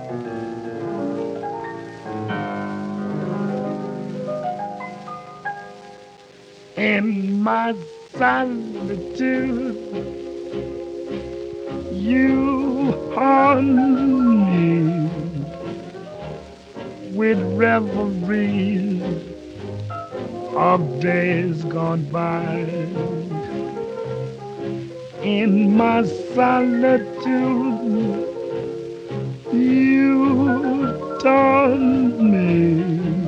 In my solitude, you haunt me with reveries of days gone by. In my solitude, you taunt me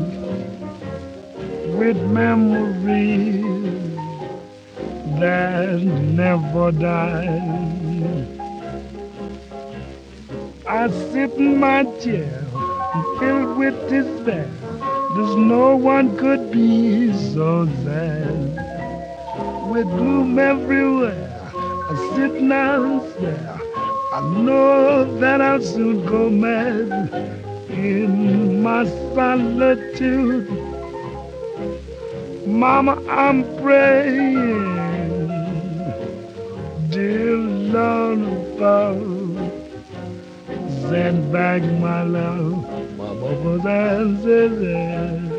with memories that never die. I sit in my chair filled with despair. There's no one could be so sad. With gloom everywhere, I sit now and stare. I know that I'll soon go mad in my solitude. Mama, I'm praying, dear Lord above, send back my love. Mama was answering.